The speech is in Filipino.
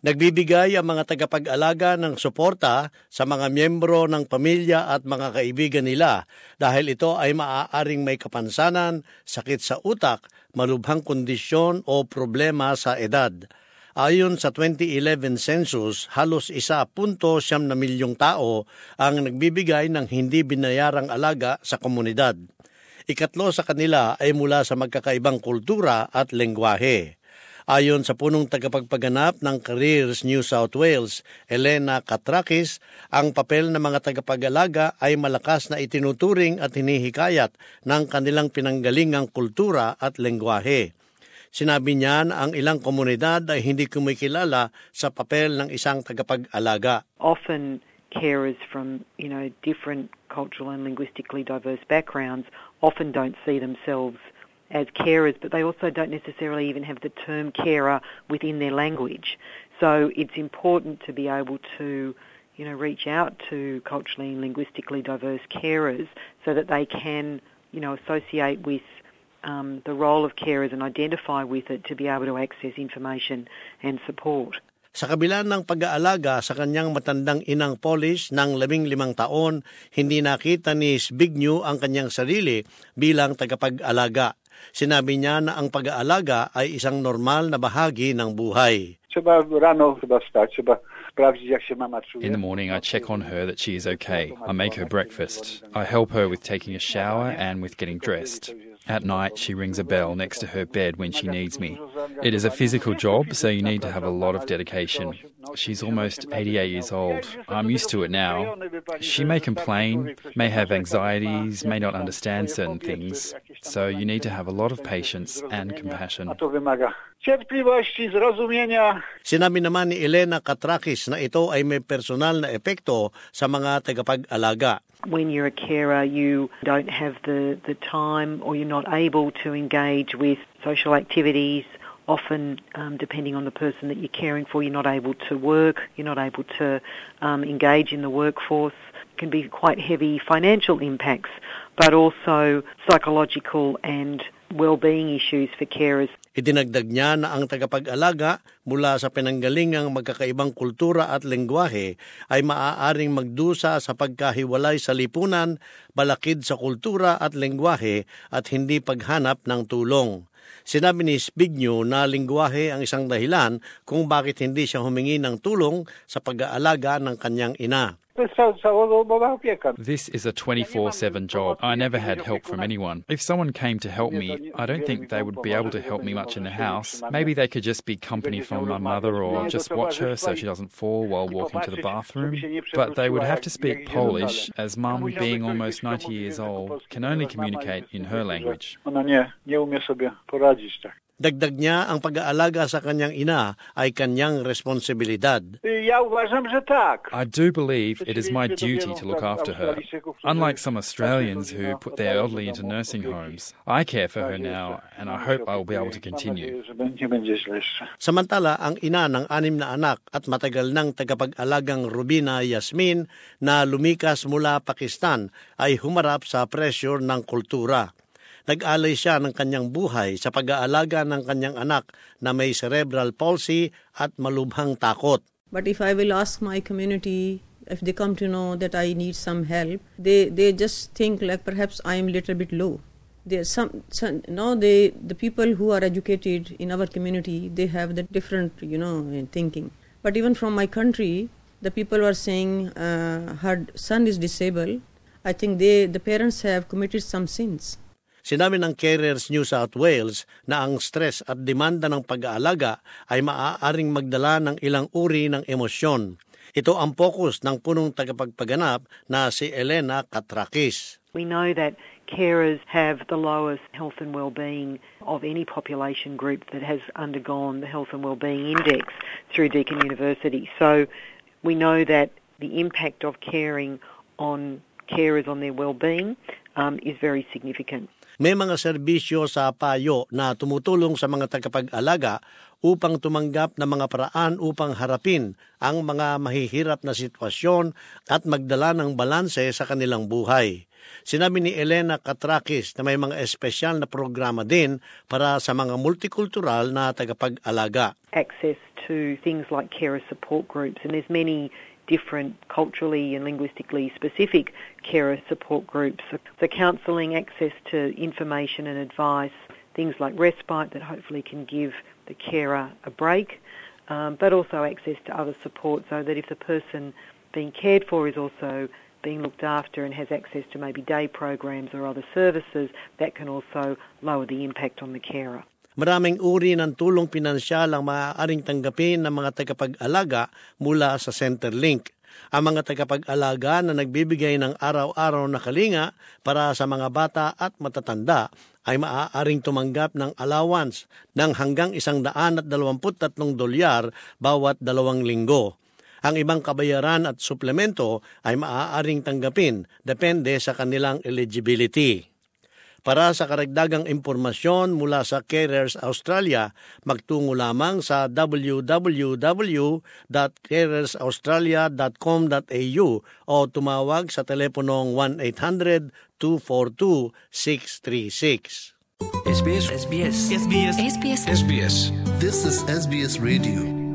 Nagbibigay ang mga tagapag-alaga ng suporta sa mga miyembro ng pamilya at mga kaibigan nila dahil ito ay maaaring may kapansanan, sakit sa utak, malubhang kondisyon o problema sa edad. Ayon sa 2011 census, halos 1.7 milyong tao ang nagbibigay ng hindi binayarang alaga sa komunidad. Ikatlo sa kanila ay mula sa magkakaibang kultura at lengguwahe. Ayon sa punong tagapagpaganap ng Careers New South Wales, Elena Katrakis, ang papel ng mga tagapag-alaga ay malakas na itinuturing at hinihikayat ng kanilang pinanggalingang kultura at lengguwahe. Sinabi niya na ang ilang komunidad ay hindi kumikilala sa papel ng isang tagapag-alaga. Often carers from, different cultural and linguistically diverse backgrounds often don't see themselves as carers, but they also don't necessarily even have the term carer within their language. So it's important to be able to, reach out to culturally and linguistically diverse carers so that they can, associate with the role of carers and identify with it to be able to access information and support. Sa kabila ng pag-aalaga sa kanyang matandang inang Polish ng 15 taon, hindi nakita ni Zbigniew ang kanyang sarili bilang tagapag-alaga. Sinabi niya na ang pag-aalaga ay isang normal na bahagi ng buhay. In the morning, I check on her that she is okay. I make her breakfast. I help her with taking a shower and with getting dressed. At night, she rings a bell next to her bed when she needs me. It is a physical job, so you need to have a lot of dedication. She's almost 88 years old. I'm used to it now. She may complain, may have anxieties, may not understand certain things, so you need to have a lot of patience and compassion. Sinabi naman ni Elena Katrakis na ito ay may personal na epekto sa mga tagapag-alaga. When you're a carer, you don't have the time or you're not able to engage with social activities. Often, depending on the person that you're caring for, you're not able to work, you're not able to engage in the workforce. It can be quite heavy financial impacts, but also psychological and well-being issues for carers. Idinagdag niya na ang tagapag-alaga mula sa pinanggalingang magkakaibang kultura at lengguwahe ay maaaring magdusa sa pagkahiwalay sa lipunan, balakid sa kultura at lengguwahe at hindi paghanap ng tulong. Sinabi ni Zbigniew na lengguwahe ang isang dahilan kung bakit hindi siya humingi ng tulong sa pag-aalaga ng kanyang ina. This is a 24/7 job. I never had help from anyone. If someone came to help me, I don't think they would be able to help me much in the house. Maybe they could just be company from my mother or just watch her so she doesn't fall while walking to the bathroom. But they would have to speak Polish, as Mum, being almost 90 years old, can only communicate in her language. Dagdag niya ang pag-aalaga sa kanyang ina ay kanyang responsibilidad. I do believe it is my duty to look after her. Unlike some Australians who put their elderly into nursing homes, I care for her now and I hope I will be able to continue. Samantala, ang ina ng 6 na anak at matagal ng tagapag-alagang Rubina Yasmin na lumikas mula Pakistan ay humarap sa pressure ng kultura. Nag-alay siya ng kanyang buhay sa pag-aalaga ng kanyang anak na may cerebral palsy at malubhang takot. But if I will ask my community, if they come to know that I need some help, they just think like perhaps I am a little bit low. There's the people who are educated in our community, they have the different, thinking. But even from my country, the people are saying her son is disabled. I think the parents have committed some sins. Sinabi ng Carers New South Wales na ang stress at demanda ng pag-aalaga ay maaaring magdala ng ilang uri ng emosyon. Ito ang focus ng punong tagapagpaganap na si Elena Katrakis. We know that carers have the lowest health and well-being of any population group that has undergone the Health and Wellbeing Index through Deakin University. So we know that the impact of caring on carers on their well-being is very significant. May mga serbisyo sa payo na tumutulong sa mga tagapag-alaga upang tumanggap ng mga paraan upang harapin ang mga mahihirap na sitwasyon at magdala ng balanse sa kanilang buhay. Sinabi ni Elena Katrakis na may mga espesyal na programa din para sa mga multicultural na tagapag-alaga. Access to things like carer support groups, and there's many different culturally and linguistically specific carer support groups. So counselling, access to information and advice, things like respite that hopefully can give the carer a break, but also access to other support so that if the person being cared for is also being looked after and has access to maybe day programs or other services, that can also lower the impact on the carer. Maraming uri ng tulong pinansyal ang maaaring tanggapin ng mga tagapag-alaga mula sa Centrelink. Ang mga tagapag-alaga na nagbibigay ng araw-araw na kalinga para sa mga bata at matatanda ay maaaring tumanggap ng allowance ng hanggang $123 bawat 2 linggo. Ang ibang kabayaran at suplemento ay maaaring tanggapin depende sa kanilang eligibility. Para sa karagdagang impormasyon mula sa Carers Australia, magtungo lamang sa www.carersaustralia.com.au o tumawag sa teleponong 1-800-242-636. SBS. SBS. SBS. SBS. This is SBS Radio.